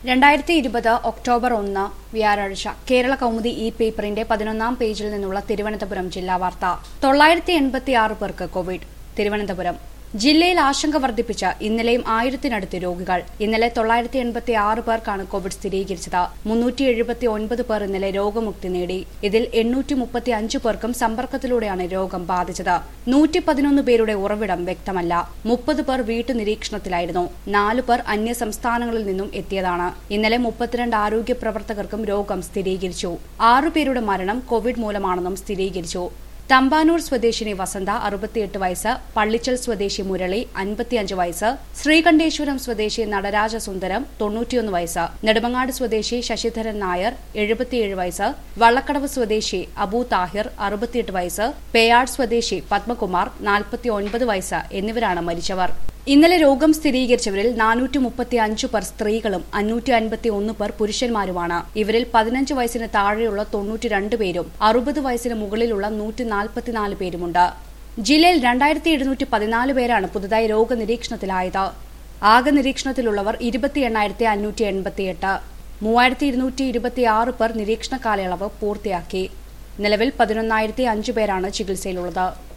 2020 October 1 വ്യാഴാഴ്ച കേരള കൗമുദി ഈ പേപ്പറിന്റെ 11-ാം പേജിൽ നിന്നുള്ള തിരുവനന്തപുരം ജില്ലാ വാർത്ത 986 പേർക്ക് കോവിഡ്. തിരുവനന്തപുരം ജില്ലയിൽ ആശങ്ക വർദ്ധിപ്പിച്ച ഇന്നലെയും 1000-നടുത്ത് രോഗികൾ. ഇന്നലെ 986 പേർക്കാണ് കോവിഡ് സ്ഥിരീകരിച്ചത്. 379 പേർ ഇന്നലെ രോഗമുക്തി നേടി. ഇതിൽ 835 പേർക്കും സമ്പർക്കത്തിലൂടെയാണ് രോഗം ബാധിച്ചത്. 111 പേരുടെ ഉറവിടം വ്യക്തമല്ല. 30 പേർ വീട്ടുനിരീക്ഷണത്തിലായിരുന്നു. 4 പേർ അന്യ സംസ്ഥാനങ്ങളിൽ നിന്നും എത്തിയതാണ്. ഇന്നലെ 32 ആരോഗ്യ പ്രവർത്തകർക്കും രോഗം സ്ഥിരീകരിച്ചു. 6 പേരുടെ മരണം കോവിഡ് മൂലമാണെന്നും സ്ഥിരീകരിച്ചു. തമ്പാനൂർ സ്വദേശിനി വസന്ത 68 വയസ്സ്, പള്ളിച്ചൽ സ്വദേശി മുരളി 55 വയസ്സ്, ശ്രീകണ്ഠേശ്വരം സ്വദേശി നടരാജ സുന്ദരം 91 വയസ്സ്, നെടുമങ്ങാട് സ്വദേശി ശശിധരൻ നായർ 77 വയസ്സ്, വള്ളക്കടവ് സ്വദേശി അബു താഹിർ 68 വയസ്സ്, പേയാട് സ്വദേശി പത്മകുമാർ 49 വയസ്സ് എന്നിവരാണ് മരിച്ചവർ. ഇന്നലെ രോഗം സ്ഥിരീകരിച്ചവരിൽ 435 പേർ സ്ത്രീകളും 551 പേർ പുരുഷന്മാരുമാണ്. ഇവരിൽ 15 വയസ്സിന് താഴെയുള്ള 92 പേരും 60 വയസ്സിന് മുകളിലുള്ള 144 പേരുമുണ്ട്. ജില്ലയിൽ 2714 പേരാണ് പുതുതായി രോഗനിരീക്ഷണത്തിലായത്. ആകെ നിരീക്ഷണത്തിലുള്ളവർ 28,588. 3226 പേർ നിരീക്ഷണ കാലയളവ് പൂർത്തിയാക്കി. നിലവിൽ 11,005 പേരാണ് ചികിത്സയിലുള്ളത്.